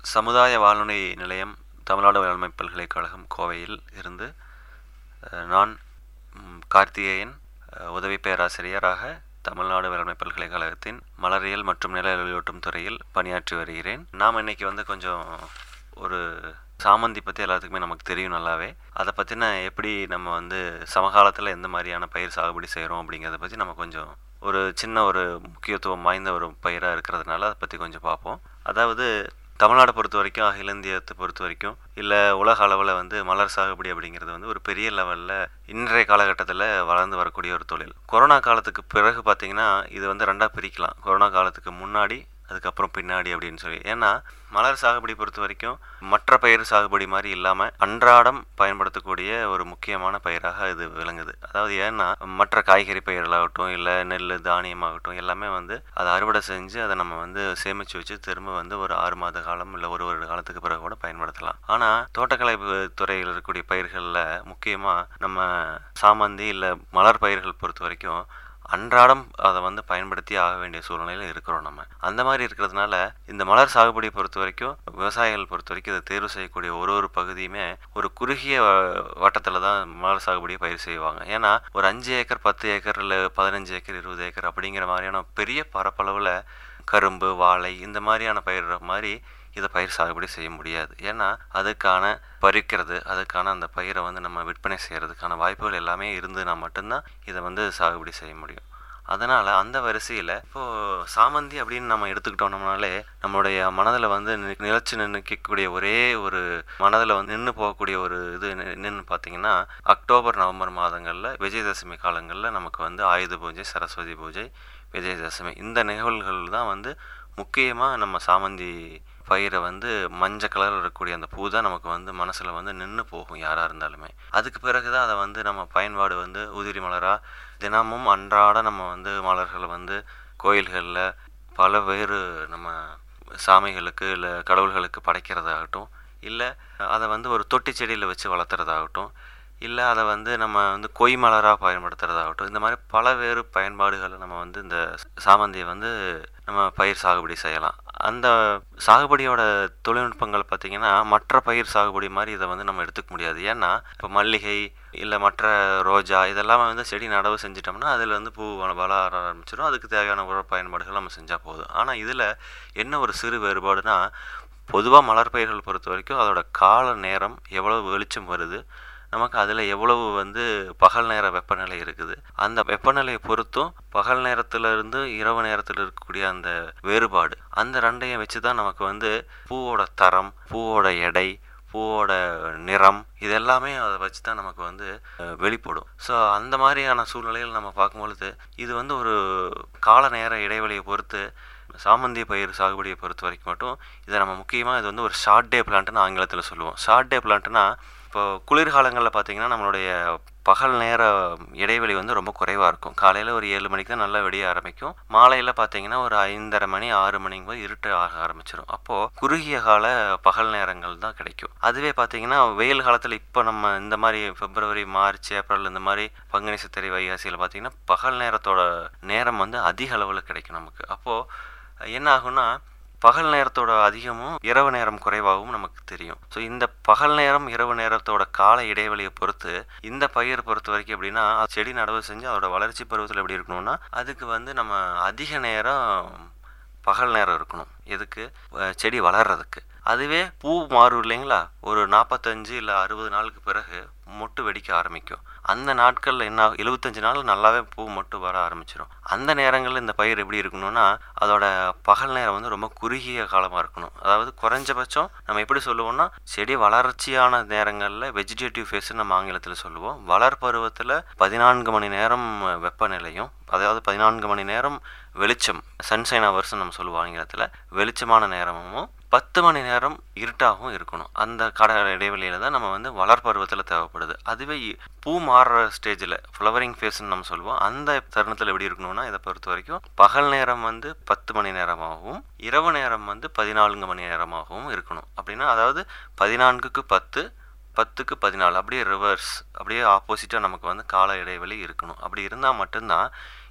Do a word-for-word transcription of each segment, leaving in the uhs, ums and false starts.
சமுதாய வானொலி நிலையம் தமிழ்நாடு வேளாண்மை பல்கலைக்கழகம் கோவையில் இருந்து நான் கார்த்திகேயன் உதவி பேராசிரியராக தமிழ்நாடு வேளாண்மை பல்கலைக்கழகத்தின் மலரியல் மற்றும் நில வெளியூட்டும் துறையில் பணியாற்றி வருகிறேன். நாம் இன்னைக்கு வந்து கொஞ்சம் ஒரு சாமந்தி பற்றி எல்லாத்துக்குமே நமக்கு தெரியும் நல்லாவே. அதை பற்றின எப்படி நம்ம வந்து சமகாலத்தில் எந்த மாதிரியான பயிர் சாகுபடி செய்கிறோம் அப்படிங்கிறத பற்றி நம்ம கொஞ்சம் ஒரு சின்ன ஒரு முக்கியத்துவம் வாய்ந்த ஒரு பயிராக இருக்கிறதுனால அதை பற்றி கொஞ்சம் பார்ப்போம். அதாவது தமிழ்நாடு பொறுத்த வரைக்கும், அகில இந்தியத்தை பொறுத்த வரைக்கும், இல்லை உலக அளவில் வந்து மலர் சாகுபடி அப்படிங்கிறது வந்து ஒரு பெரிய லெவலில் இன்றைய காலகட்டத்தில் வளர்ந்து வரக்கூடிய ஒரு தொழில். கொரோனா காலத்துக்கு பிறகு பார்த்திங்கன்னா இது வந்து ரெண்டாக பிரிக்கலாம். கொரோனா காலத்துக்கு முன்னாடி, அதுக்கப்புறம் பின்னாடி அப்படின்னு சொல்லி. ஏன்னா மலர் சாகுபடி பொறுத்த வரைக்கும் மற்ற பயிர் சாகுபடி மாதிரி இல்லாமல் அன்றாடம் பயன்படுத்தக்கூடிய ஒரு முக்கியமான பயிராக இது விளங்குது. அதாவது ஏன்னா மற்ற காய்கறி பயிர்களாகட்டும், இல்லை நெல் தானியமாகட்டும், எல்லாமே வந்து அதை அறுவடை செஞ்சு அதை நம்ம வந்து சேமித்து வச்சு திரும்ப வந்து ஒரு ஆறு மாத காலம் இல்லை ஒரு வருட காலத்துக்கு பிறகு கூட பயன்படுத்தலாம். ஆனால் தோட்டக்கலை துறையில் இருக்கக்கூடிய பயிர்களில் முக்கியமாக நம்ம சாமந்தி இல்லை மலர் பயிர்கள் பொறுத்த வரைக்கும் அன்றாடம் அதை வந்து பயன்படுத்தி ஆக வேண்டிய சூழ்நிலையில் இருக்கிறோம். நம்ம அந்த மாதிரி இருக்கிறதுனால இந்த மலர் சாகுபடியை பொறுத்த வரைக்கும், விவசாயிகள் பொறுத்த வரைக்கும் இதை தேர்வு செய்யக்கூடிய ஒரு ஒரு பகுதியுமே ஒரு குறுகிய வட்டத்தில் தான் மலர் சாகுபடியை பயிர் செய்வாங்க. ஏன்னா ஒரு அஞ்சு ஏக்கர் பத்து ஏக்கர் இல்லை பதினஞ்சு ஏக்கர் இருபது ஏக்கர் அப்படிங்கிற மாதிரியான பெரிய பரப்பளவில் கரும்பு, வாழை இந்த மாதிரியான பயிர் மாதிரி இதை பயிர் சாகுபடி செய்ய முடியாது. ஏன்னா அதுக்கான பறிக்கிறது, அதுக்கான அந்த பயிரை வந்து நம்ம விற்பனை செய்கிறதுக்கான வாய்ப்புகள் எல்லாமே இருந்துன்னா மட்டும்தான் இதை வந்து சாகுபடி செய்ய முடியும். அதனால் அந்த வரிசையில் இப்போது சாமந்தி அப்படின்னு நம்ம எடுத்துக்கிட்டோம்னாலே நம்மளுடைய மனதில் வந்து நிலச்சி நிற்கக்கூடிய ஒரே ஒரு மனதில் வந்து நின்று போகக்கூடிய ஒரு இது என்னென்னு பார்த்தீங்கன்னா, அக்டோபர் நவம்பர் மாதங்களில் விஜயதசமி காலங்களில் நமக்கு வந்து ஆயுத பூஜை, சரஸ்வதி பூஜை, விஜயதசமி இந்த நிகழ்வுகள் தான் வந்து முக்கியமாக நம்ம சாமந்தி பயிரை வந்து மஞ்சள் கலரில் இருக்கக்கூடிய அந்த பூ தான் நமக்கு வந்து மனசில் வந்து நின்று போகும் யாராக இருந்தாலுமே. அதுக்கு பிறகு தான் அதை வந்து நம்ம பயன்பாடு வந்து உதிரி மலராக தினமும் அன்றாட நம்ம வந்து மலர்களை வந்து கோயில்களில் பல வேறு நம்ம சாமிகளுக்கு இல்லை கடவுள்களுக்கு படைக்கிறதாகட்டும், இல்லை அதை வந்து ஒரு தொட்டி செடியில் வச்சு வளர்த்துறதாகட்டும், இல்லை அதை வந்து நம்ம வந்து கொய் மலராக பயன்படுத்துகிறதாகட்டும், இந்த மாதிரி பல வேறு பயன்பாடுகளை நம்ம வந்து இந்த சாமந்தியை வந்து நம்ம பயிர் சாகுபடி செய்யலாம். அந்த சாகுபடியோட தொழில்நுட்பங்கள் பார்த்திங்கன்னா மற்ற பயிர் சாகுபடி மாதிரி இதை வந்து நம்ம எடுத்துக்க முடியாது. ஏன்னா இப்போ மல்லிகை இல்லை மற்ற ரோஜா இதெல்லாம் வந்து செடி நடவு செஞ்சிட்டோம்னா அதில் வந்து பூ வளர ஆரம்பிச்சிடும். அதுக்கு தேவையான உர பயன்பாடுகள் நம்ம செஞ்சால் போதும். ஆனால் இதில் என்ன ஒரு சிறு வேறுபாடுனா, பொதுவாக மலர் பயிர்கள் பொறுத்த வரைக்கும் அதோட கால நேரம், எவ்வளவு வெளிச்சம் வருது, நமக்கு அதில் எவ்வளவு வந்து பகல் நேர வெப்பநிலை இருக்குது, அந்த வெப்பநிலையை பொறுத்தும் பகல் நேரத்திலிருந்து இரவு நேரத்தில் இருக்கக்கூடிய அந்த வேறுபாடு, அந்த ரெண்டையும் வச்சு தான் நமக்கு வந்து பூவோட தரம், பூவோட எடை, பூவோட நிறம் இதெல்லாமே அதை வச்சு தான் நமக்கு வந்து வெளிப்படும். ஸோ அந்த மாதிரியான சூழ்நிலையில் நம்ம பார்க்கும்பொழுது இது வந்து ஒரு கால நேர இடைவெளியை பொறுத்து சாமந்தி பயிர் சாகுபடியை பொறுத்த வரைக்கும் மட்டும் இதை நம்ம முக்கியமாக இது வந்து ஒரு ஷார்ட் டே பிளான்ட்னு ஆங்கிலத்தில் சொல்லுவோம். ஷார்ட் டே பிளான்ட்னா இப்போ குளிர்காலங்களில் பார்த்திங்கன்னா நம்மளுடைய பகல் நேர இடைவெளி வந்து ரொம்ப குறைவாக இருக்கும். காலையில் ஒரு ஏழு மணிக்கு தான் நல்லா வெடிய ஆரம்பிக்கும். மாலையில் பார்த்திங்கன்னா ஒரு ஐந்தரை மணி ஆறு மணிக்கு போய் இருட்டு ஆக ஆரம்பிச்சிடும். அப்போது குறுகிய கால பகல் நேரங்கள் தான் கிடைக்கும். அதுவே பார்த்திங்கன்னா வெயில் காலத்தில் இப்போ நம்ம இந்த மாதிரி பிப்ரவரி, மார்ச், ஏப்ரல் இந்த மாதிரி பங்குனி, சித்திரை, வைகாசியில் பார்த்திங்கன்னா பகல் நேரத்தோட நேரம் வந்து அதிக அளவில் கிடைக்கும் நமக்கு. அப்போது என்ன ஆகும்னா பகல் நேரத்தோட அதிகமும் இரவு நேரம் குறைவாகவும் நமக்கு தெரியும். ஸோ இந்த பகல் நேரம் இரவு நேரத்தோட கால இடைவெளியை பொறுத்து இந்த பயிர் பொறுத்த வரைக்கும் எப்படின்னா, செடி நடவு செஞ்சு அதோட வளர்ச்சி பருவத்தில் எப்படி இருக்கணும்னா அதுக்கு வந்து நம்ம அதிக நேரம் பகல் நேரம் இருக்கணும். எதுக்கு? செடி வளர்றதுக்கு. அதுவே பூ மாறும் இல்லைங்களா, ஒரு நாற்பத்தஞ்சு இல்லை அறுபது நாளுக்கு பிறகு மொட்டு வெடிக்க ஆரம்பிக்கும். அந்த நாட்களில் என்ன எழுபத்தஞ்சு நாள் நல்லாவே பூ மொட்டு வர ஆரம்பிச்சிடும். அந்த நேரங்களில் இந்த பயிர் எப்படி இருக்கணும்னா அதோட பகல் நேரம் வந்து ரொம்ப குறுகிய காலமாக இருக்கணும். அதாவது குறைஞ்சபட்சம் நம்ம எப்படி சொல்லுவோம்னா, செடி வளர்ச்சியான நேரங்களில் வெஜிடேட்டிவ் ஃபேஸ்ன்னு நம்ம ஆங்கிலத்தில் சொல்லுவோம். வளர் பருவத்தில் பதினான்கு மணி நேரம் வெப்பநிலையும், அதாவது பதினான்கு மணி நேரம் வெளிச்சம், சன்ஷைன் ஹவர்ஸ்ன்னு நம்ம சொல்லுவோம் ஆங்கிலத்தில், வெளிச்சமான நேரமும் பத்து மணி நேரம் இருட்டாகவும் இருக்கணும். அந்த கடை இடைவெளியில் தான் நம்ம வந்து வளர் பருவத்தில் தேவைப்படுது. அதுவே பூ மாறுற ஸ்டேஜில் ஃப்ளவரிங் ஃபேஸ்ன்னு நம்ம சொல்லுவோம். அந்த தருணத்தில் எப்படி இருக்கணும்னா இதை பொறுத்த வரைக்கும் பகல் நேரம் வந்து பத்து மணி நேரமாகவும் இரவு நேரம் வந்து பதினான்கு மணி நேரமாகவும் இருக்கணும். அப்படின்னா அதாவது பதினான்குக்கு பத்து, பத்துக்கு பதினாலு, அப்படியே ரிவர்ஸ், அப்படியே ஆப்போசிட்டாக நமக்கு வந்து கால இடைவெளி இருக்கணும். அப்படி இருந்தால் மட்டும்தான்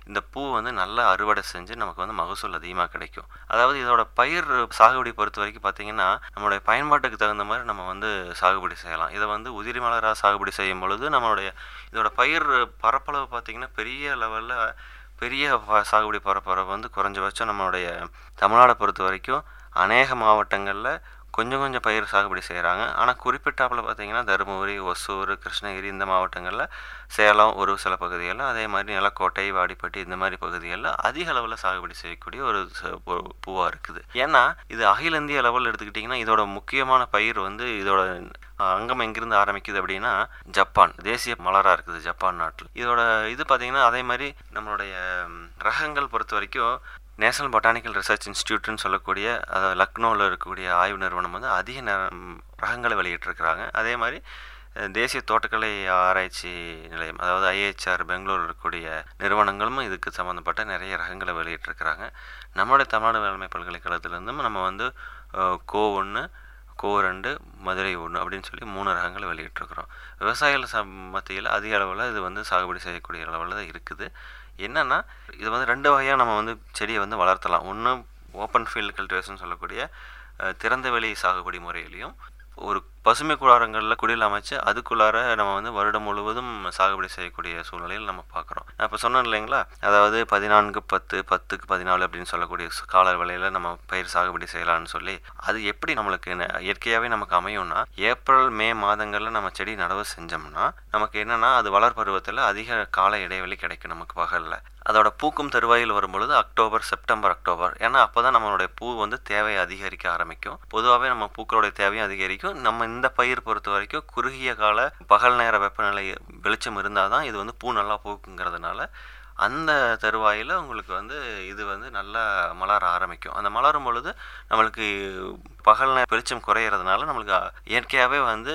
இந்த பூ வந்து நல்லா அறுவடை செஞ்சு நமக்கு வந்து மகசூல் அதிகமாக கிடைக்கும். அதாவது இதோட பயிர் சாகுபடி பொறுத்த வரைக்கும் பார்த்தீங்கன்னா, நம்மளுடைய பயன்பாட்டுக்கு தகுந்த மாதிரி நம்ம வந்து சாகுபடி செய்யலாம். இதை வந்து உதிரி மலராக சாகுபடி செய்யும் பொழுது நம்மளுடைய இதோட பயிர் பரப்பளவு பார்த்தீங்கன்னா பெரிய லெவலில் பெரிய ப சாகுபடி பரப்பளவு வந்து குறைஞ்சபட்சம் நம்மளுடைய தமிழ்நாடை பொறுத்த வரைக்கும் அநேக மாவட்டங்களில் கொஞ்சம் கொஞ்சம் பயிர் சாகுபடி செய்கிறாங்க. ஆனால் குறிப்பிட்டாப்புல பார்த்தீங்கன்னா தருமபுரி, ஒசூர், கிருஷ்ணகிரி இந்த மாவட்டங்களில், சேலம் ஒரு சில பகுதிகளில், அதே மாதிரி நிலக்கோட்டை, வாடிப்பட்டி இந்த மாதிரி பகுதிகளில் அதிக அளவில் சாகுபடி செய்யக்கூடிய ஒரு பூவாக இருக்குது. ஏன்னா இது அகில இந்திய அளவில் எடுத்துக்கிட்டிங்கன்னா இதோட முக்கியமான பயிர் வந்து இதோட அங்கம் எங்கிருந்து ஆரம்பிக்குது அப்படின்னா ஜப்பான் தேசிய மலராக இருக்குது ஜப்பான் நாட்டில். இதோட இது பார்த்திங்கன்னா அதே மாதிரி நம்மளுடைய ரகங்கள் பொறுத்த வரைக்கும் நேஷனல் பொட்டானிக்கல் ரிசர்ச் இன்ஸ்டியூட்னு சொல்லக்கூடிய அதாவது லக்னோவில் இருக்கக்கூடிய ஆய்வு நிறுவனம் வந்து அதிக ரகங்களை வெளியிட்டிருக்கிறாங்க. அதே மாதிரி தேசிய தோட்டக்கலை ஆராய்ச்சி நிலையம் அதாவது ஐஏஹெச்ஆர் பெங்களூர் இருக்கக்கூடிய நிறுவனங்களும் இதுக்கு சம்மந்தப்பட்ட நிறைய ரகங்களை வெளியிட்டிருக்கிறாங்க. நம்மளுடைய தமிழ்நாடு வேளாண்மை பல்கலைக்கழகத்திலேருந்தும் நம்ம வந்து கோ ஒன்று, கோ ரெண்டு, மதுரை ஒன்று அப்படின்னு சொல்லி மூணு ரகங்களை வெளியிட்டிருக்கிறோம். விவசாயிகள் ச மத்தியில் அதிக அளவில் இது வந்து சாகுபடி செய்யக்கூடிய அளவில் தான் இருக்குது. என்னென்னா இது வந்து ரெண்டு வகையாக நம்ம வந்து செடியை வந்து வளர்த்தலாம். ஒன்று ஓப்பன் ஃபீல்டு கல்டிவேஷன் சொல்லக்கூடிய திறந்த வெளி சாகுபடி முறையிலையும், ஒரு பசுமை கூடாரங்களில் குடில் அமைச்சு அதுக்குள்ளார நம்ம வந்து வருடம் முழுவதும் சாகுபடி செய்யக்கூடிய சூழ்நிலையில் நம்ம பார்க்குறோம். நான் இப்போ சொன்னேன் இல்லைங்களா, அதாவது பதினான்கு பத்து பத்துக்கு பதினாலு அப்படின்னு சொல்லக்கூடிய கால வேளையில் நம்ம பயிர் சாகுபடி செய்யலாம்னு சொல்லி, அது எப்படி நம்மளுக்கு இயற்கையாகவே நமக்கு அமையும்னா ஏப்ரல் மே மாதங்களில் நம்ம செடி நடவு செஞ்சோம்னா நமக்கு என்னென்னா அது வளர் பருவத்தில் அதிக கால இடைவெளி கிடைக்கும் நமக்கு பகலில். அதோட பூக்கும் தருவாயில் வரும்பொழுது அக்டோபர், செப்டம்பர், அக்டோபர். ஏன்னா அப்போ தான் நம்மளுடைய பூ வந்து தேவையை அதிகரிக்க ஆரம்பிக்கும். பொதுவாகவே நம்ம பூக்களுடைய தேவையும் அதிகரிக்கும். நம்ம இந்த பயிர் பொறுத்த வரைக்கும் குறுகிய கால பகல் நேர வெப்பநிலை வெளிச்சம் இருந்தால் தான் இது வந்து பூ நல்லா பூக்குங்கிறதுனால அந்த தருவாயில் உங்களுக்கு வந்து இது வந்து நல்லா மலர ஆரம்பிக்கும். அந்த மலரும் பொழுது நம்மளுக்கு பகல் நேர வெளிச்சம் குறையிறதுனால நம்மளுக்கு இயற்கையாகவே வந்து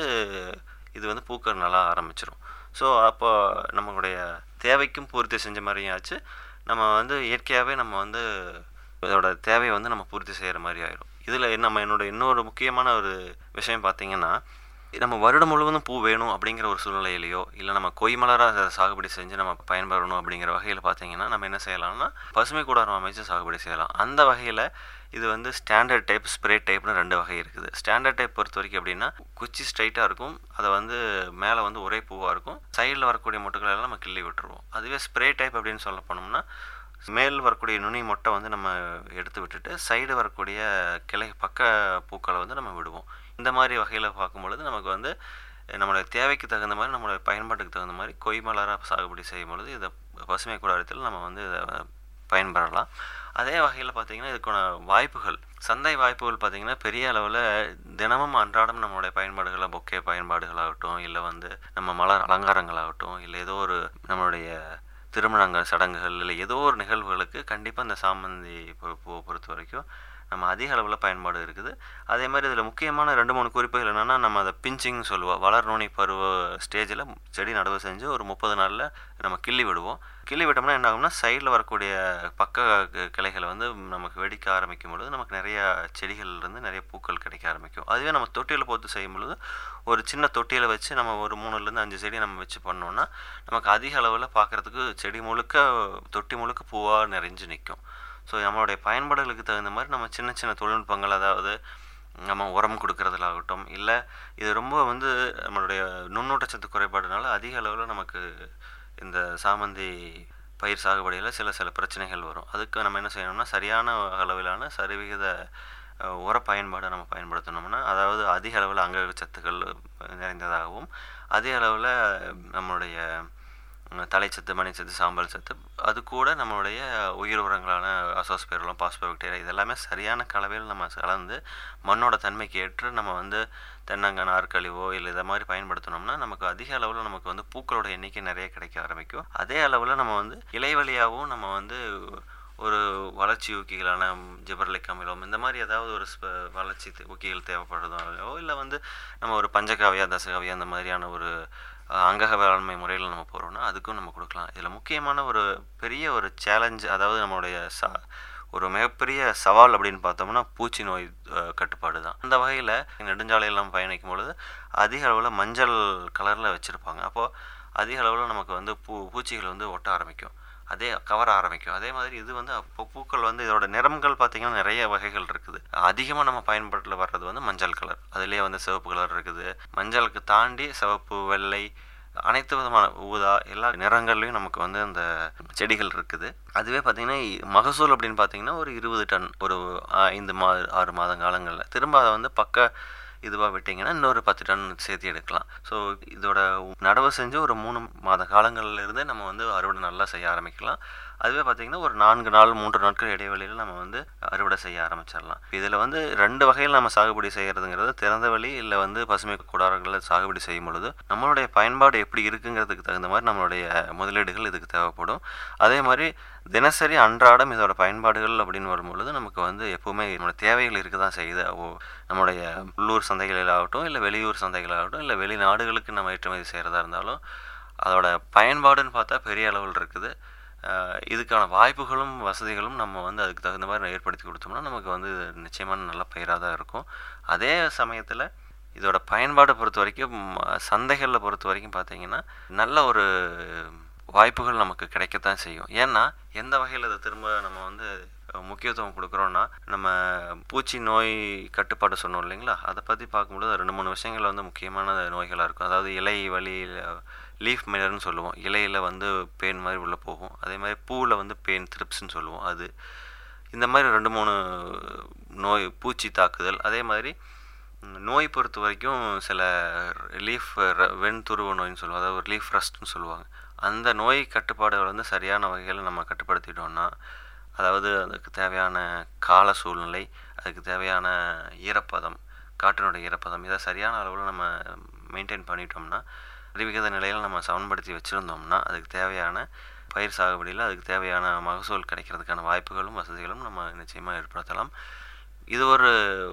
இது வந்து பூக்க நல்லா ஆரம்பிச்சிடும். ஸோ அப்போ நம்மளுடைய தேவைக்கும் பூர்த்தி செஞ்ச மாதிரியும் ஆச்சு, நம்ம வந்து இயற்கையாகவே நம்ம வந்து இதோட தேவையை வந்து நம்ம பூர்த்தி செய்கிற மாதிரி ஆயிடும். இதில் நம்ம என்னோட இன்னொரு முக்கியமான ஒரு விஷயம் பார்த்திங்கன்னா, நம்ம வருடம் முழுவதும் பூ வேணும் அப்படிங்கிற ஒரு சூழ்நிலையிலையோ இல்லை நம்ம கொய்மலராக சாகுபடி செஞ்சு நம்ம பயன்பெறணும் அப்படிங்கிற வகையில் பார்த்திங்கன்னா நம்ம என்ன செய்யலாம்னா பசுமை கூடாரம் அமைச்சு சாகுபடி செய்யலாம். அந்த வகையில் இது வந்து ஸ்டாண்டர்ட் டைப், ஸ்ப்ரே டைப்னு ரெண்டு வகை இருக்குது. ஸ்டாண்டர்ட் டைப் பொறுத்த வரைக்கும் எப்படின்னா குச்சி ஸ்ட்ரைட்டாக இருக்கும், அதை வந்து மேலே வந்து ஒரே பூவாக இருக்கும், சைடில் வரக்கூடிய மொட்டுக்களை எல்லாம் நம்ம கிள்ளி விட்டுருவோம். அதுவே ஸ்ப்ரே டைப் அப்படின்னு சொல்ல போனோம்னா மேல் வரக்கூடிய நுனி மொட்டை வந்து நம்ம எடுத்து விட்டுட்டு சைடு வரக்கூடிய கிளை பக்க பூக்களை வந்து நம்ம விடுவோம். இந்த மாதிரி வகையில் பார்க்கும்பொழுது நமக்கு வந்து நம்மளுடைய தேவைக்கு தகுந்த மாதிரி நம்மளுடைய பயன்பாட்டுக்கு தகுந்த மாதிரி கொய்மலராக சாகுபடி செய்யும் பொழுது இதை பசுமை கூடாரத்தில் நம்ம வந்து இதை பயன்பெறலாம். அதே வகையில் பார்த்திங்கன்னா இதுக்கான வாய்ப்புகள், சந்தை வாய்ப்புகள் பார்த்திங்கன்னா பெரிய அளவில் தினமும் அன்றாடம் நம்மளுடைய பயன்பாடுகளை பொக்கே பயன்பாடுகளாகட்டும் இல்லை வந்து நம்ம மலர் அலங்காரங்களாகட்டும் இல்லை ஏதோ ஒரு நம்மளுடைய திருமணங்கள் சடங்குகள் இல்லை ஏதோ ஒரு நிகழ்வுகளுக்கு கண்டிப்பாக இந்த சாமந்தி பூவை பொறுத்த வரைக்கும் நம்ம அதிக அளவில் பயன்பாடு இருக்குது. அதே மாதிரி இதில் முக்கியமான ரெண்டு மூணு குறிப்புகள் என்னென்னா நம்ம அதை பிஞ்சிங்னு சொல்லுவோம். வளர் நுனி பருவ ஸ்டேஜில் செடி நடவு செஞ்சு ஒரு முப்பது நாளில் நம்ம கிள்ளி விடுவோம். கிள்ளி விட்டோம்னா என்ன ஆகும்னா சைடில் வரக்கூடிய பக்க கிளைகளை வந்து நமக்கு வெடிக்க ஆரம்பிக்கும் பொழுது நமக்கு நிறையா செடிகள்லேருந்து நிறைய பூக்கள் கிடைக்க ஆரம்பிக்கும். அதுவே நம்ம தொட்டியில் போட்டு செய்யும் பொழுது ஒரு சின்ன தொட்டியில் வச்சு நம்ம ஒரு மூணுலேருந்து அஞ்சு செடி நம்ம வச்சு பண்ணோன்னா நமக்கு அதிக அளவில் பார்க்குறதுக்கு செடி முழுக்க தொட்டி முழுக்க பூவாக நிறைஞ்சு நிற்கும். ஸோ நம்மளுடைய பயன்பாடுகளுக்கு தகுந்த மாதிரி நம்ம சின்ன சின்ன தொழில்நுட்பங்கள், அதாவது நம்ம உரம் கொடுக்கறதுலாகட்டும் இல்லை இது ரொம்ப வந்து நம்மளுடைய நுண்ணூட்டச்சத்து குறைபாடுனால அதிக அளவில் நமக்கு இந்த சாமந்தி பயிர் சாகுபடியில் சில சில பிரச்சனைகள் வரும். அதுக்கு நம்ம என்ன செய்யணும்னா சரியான அளவிலான சரிவிகித உர பயன்பாடை நம்ம பயன்படுத்தினோம்னா அதாவது அதிக அளவில் அங்க சத்துக்கள் நிறைந்ததாகவும் அதே அளவில் நம்மளுடைய தலைச்சத்து, மணிச்சத்து, சாம்பல் சத்து, அது கூட நம்மளுடைய உயிர் உரங்களான அசோஸ்பெர்லம், பாஸ்போபாக்டீரியா இதெல்லாமே சரியான கலவையில் நம்ம கலந்து மண்ணோட தன்மைக்கு ஏற்று நம்ம வந்து தென்னங்காய் நார்க்கழிவோ இல்லை இதை மாதிரி பயன்படுத்தினோம்னா நமக்கு அதிக அளவில் நமக்கு வந்து பூக்களோட எண்ணிக்கை நிறைய கிடைக்க ஆரம்பிக்கும். அதே அளவில் நம்ம வந்து இலைவழியாகவும் நம்ம வந்து ஒரு வளர்ச்சி ஊக்கிகளான ஜிபர்லிக் அமிலம் இந்த மாதிரி ஏதாவது ஒரு வளர்ச்சி ஊக்கிகள் தேவைப்படுறதோ இல்லை வந்து நம்ம ஒரு பஞ்சகாவியா தசகாவியா அந்த மாதிரியான ஒரு அங்கக வேளாண்மை முறையில் நம்ம போகிறோம்னா அதுக்கும் நம்ம கொடுக்கலாம். இதில் முக்கியமான ஒரு பெரிய ஒரு சேலஞ்ச், அதாவது நம்மளுடைய சா ஒரு மிகப்பெரிய சவால் அப்படின்னு பார்த்தோம்னா பூச்சி நோய் கட்டுப்பாடு தான். அந்த வகையில் நெடுஞ்சாலையில் நம்ம பயணிக்கும் பொழுது அதிக அளவில் மஞ்சள் கலரில் வச்சுருப்பாங்க. அப்போது அதிக அளவில் நமக்கு வந்து பூ பூச்சிகள் வந்து ஒட்ட ஆரம்பிக்கும். அதே கவர ஆரம்பிக்கும். அதே மாதிரி இது வந்து அப்போ பூக்கள் வந்து இதோட நிறங்கள் பார்த்திங்கன்னா நிறைய வகைகள் இருக்குது. அதிகமாக நம்ம பயன்பாட்டில் வர்றது வந்து மஞ்சள் கலர், அதுலேயே வந்து சிவப்பு கலர் இருக்குது. மஞ்சளுக்கு தாண்டி சிவப்பு, வெள்ளை, அனைத்து விதமான ஊதா எல்லா நிறங்கள்லையும் நமக்கு வந்து அந்த செடிகள் இருக்குது. அதுவே பார்த்திங்கன்னா மகசூல் அப்படின்னு பார்த்திங்கன்னா ஒரு இருபது டன் ஒரு ஐந்து மா ஆறு மாத காலங்களில் திரும்ப அதை வந்து பக்க இதுவாக விட்டிங்கன்னா இன்னொரு பத்து டன் சேர்த்து எடுக்கலாம். ஸோ இதோட நடவு செஞ்சு ஒரு மூணு மாத காலங்கள்லேருந்தே நம்ம வந்து அறுவடை நல்லா செய்ய ஆரம்பிக்கலாம். அதுவே பார்த்திங்கன்னா ஒரு நான்கு நாள் மூன்று நாட்கள் இடைவெளியில் நம்ம வந்து அறுவடை செய்ய ஆரம்பிச்சிடலாம். இதில் வந்து ரெண்டு வகையில் நம்ம சாகுபடி செய்கிறதுங்கிறது திறந்த வெளி இல்லை வந்து பசுமை கூடாரங்களில் சாகுபடி செய்யும் பொழுது நம்மளுடைய பயன்பாடு எப்படி இருக்குங்கிறதுக்கு தகுந்த மாதிரி நம்மளுடைய முதலீடுகள் இதுக்கு தேவைப்படும். அதே மாதிரி தினசரி அன்றாடம் இதோட பயன்பாடுகள் அப்படின்னு வரும்பொழுது நமக்கு வந்து எப்போவுமே நம்மளோட தேவைகள் இருக்க தான் செய்யுது. ஓ நம்மளுடைய உள்ளூர் சந்தைகளிலாகட்டும் இல்லை வெளியூர் சந்தைகளாகட்டும் இல்லை வெளிநாடுகளுக்கு நம்ம ஏற்றுமதி செய்கிறதா இருந்தாலும் அதோட பயன்பாடுன்னு பார்த்தா பெரிய அளவில் இருக்குது. இதுக்கான வாய்ப்புகளும் வசதிகளும் நம்ம வந்து அதுக்கு தகுந்த மாதிரி ஏற்படுத்தி கொடுத்தோம்னா நமக்கு வந்து நிச்சயமான நல்ல பயிராக தான் இருக்கும். அதே சமயத்தில் இதோட பயன்பாடை பொறுத்த வரைக்கும் சந்தைகளில் பொறுத்த வரைக்கும் பார்த்திங்கன்னா நல்ல ஒரு வாய்ப்புகள் நமக்கு கிடைக்கத்தான் செய்யும். ஏன்னா எந்த வகையில் இதை திரும்ப நம்ம வந்து முக்கியத்துவம் கொடுக்குறோன்னா நம்ம பூச்சி நோய் கட்டுப்பாடு சொன்னோம் இல்லைங்களா, அதை பற்றி பார்க்கும்போது ரெண்டு மூணு விஷயங்கள் வந்து முக்கியமான நோய்களாக இருக்கும். அதாவது இலை வலி லீஃப் மிலர்னு சொல்லுவோம், இலையில் வந்து பேன் மாதிரி உள்ளே போகும். அதே மாதிரி பூவில் வந்து பேன் த்ரிப்ஸ்ன்னு சொல்லுவோம். அது இந்த மாதிரி ரெண்டு மூணு நோய் பூச்சி தாக்குதல். அதே மாதிரி நோய் பொறுத்த வரைக்கும் சில லீஃப் வெண்துருவ நோயின்னு சொல்லுவோம், அதாவது லீஃப் ரஸ்ட்னு சொல்லுவாங்க. அந்த நோய் கட்டுப்பாடுகள் வந்து சரியான வகையில் நம்ம கட்டுப்படுத்திட்டோம்னா அதாவது அதுக்கு தேவையான கால சூழ்நிலை, அதுக்கு தேவையான ஈரப்பதம், காற்றினுடைய ஈரப்பதம் இதை சரியான அளவில் நம்ம மெயின்டைன் பண்ணிட்டோம்னா அறிவிகத நிலையில் நம்ம சமன்படுத்தி வச்சுருந்தோம்னா அதுக்கு தேவையான பயிர் சாகுபடியில் அதுக்கு தேவையான மகசூல் கிடைக்கிறதுக்கான வாய்ப்புகளும் வசதிகளும் நம்ம நிச்சயமாக ஏற்படுத்தலாம். இது ஒரு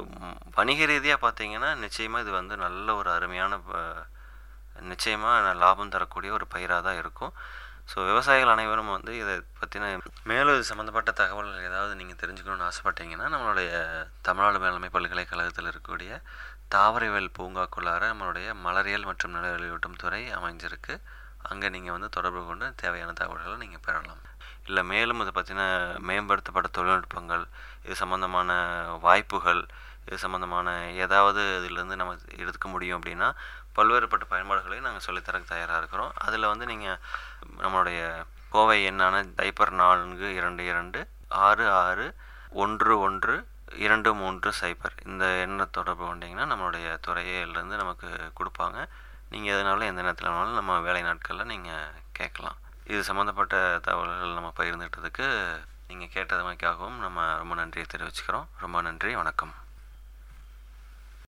வணிக ரீதியாக பார்த்திங்கன்னா நிச்சயமாக இது வந்து நல்ல ஒரு அருமையான நிச்சயமாக லாபம் தரக்கூடிய ஒரு பயிராக தான் இருக்கும். ஸோ விவசாயிகள் அனைவரும் வந்து இதை பற்றின மேலும் இது சம்மந்தப்பட்ட தகவல்கள் ஏதாவது நீங்கள் தெரிஞ்சுக்கணுன்னு ஆசைப்பட்டீங்கன்னா நம்மளுடைய தமிழ்நாடு மேலாண்மை பல்கலைக்கழகத்தில் இருக்கக்கூடிய தாவரவியல் பூங்காக்குள்ளார நம்மளுடைய மலரியல் மற்றும் நிலவழியூட்டும் துறை அமைஞ்சிருக்கு. அங்கே நீங்கள் வந்து தொடர்பு கொண்டு தேவையான தகவல்களை நீங்கள் பெறலாம். இல்லை மேலும் இதை பற்றின மேம்படுத்தப்பட்ட தொழில்நுட்பங்கள், இது சம்மந்தமான வாய்ப்புகள், இது சம்மந்தமான ஏதாவது இதிலேருந்து நம்ம எடுக்க முடியும் அப்படின்னா பல்வேறுபட்ட பயன்பாடுகளையும் நாங்கள் சொல்லித்தரக்கு தயாராக இருக்கிறோம். அதில் வந்து நீங்கள் நம்மளுடைய கோவை எண்ணான டைப்பர் நான்கு இரண்டு இரண்டு ஆறு ஆறு ஒன்று ஒன்று இரண்டு மூன்று சைபர் இந்த எண்ணை தொடர்பு கொண்டீங்கன்னா நம்மளுடைய துறையிலேருந்து நமக்கு கொடுப்பாங்க. நீங்கள் எதனாலும் எந்த நேரத்தில் வேணாலும் நம்ம வேலை நாட்களில் நீங்கள் கேட்கலாம். இது சம்மந்தப்பட்ட தகவல்கள் நம்ம பகிர்ந்துட்டதுக்கு நீங்கள் கேட்டதுமைக்காகவும் நம்ம ரொம்ப நன்றியை தெரிவிச்சுக்கிறோம். ரொம்ப நன்றி, வணக்கம்.